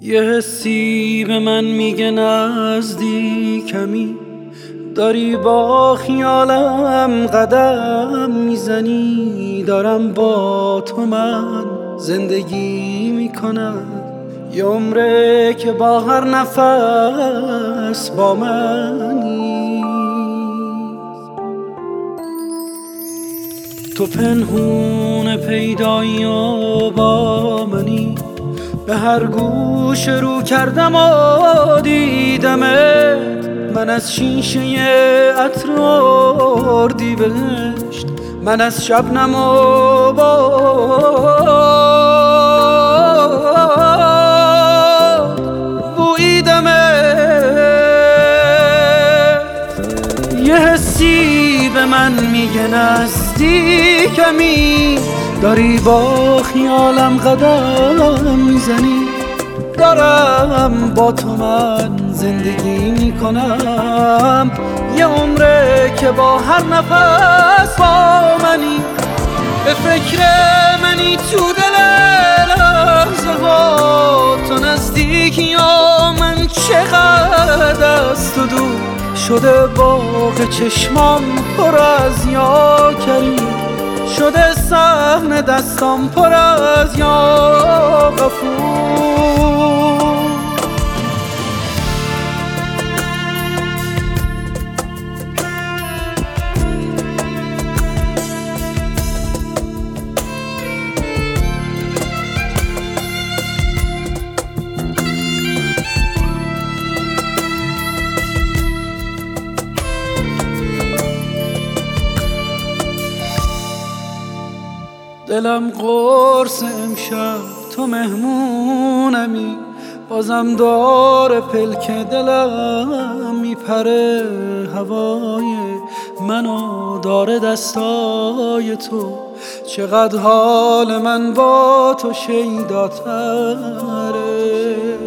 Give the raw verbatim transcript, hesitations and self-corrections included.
یه حسی به من میگه نزدیکمی، داری با خیالم قدم میزنی. دارم با تو من زندگی میکنم، یه عمره که با هر نفس با منی. تو پنهون پیدایی و با منی، به هر گوش رو کردم و دیدمت. من از شیشه عطر اردیبهشت، من از شبنم و باد بوییدمت. یه حسی به من میگه نزدیکمی، داری با خیالم قدم میزنی. دارم با تو من زندگی میکنم، یه عمره که با هر نفس با منی. به فکر منی تو دل لحظه ها، تو نزدیکی یا من چقدر از تو دور شده. باغ چشمام پر از یا کریم، شده صحن دستام پر از یا غفور. دلم قرص امشب تو مهمونمی، بازم داره پلک دلم میپره. هوای منو داره دستای تو، چقدر حال من با تو شیداتره.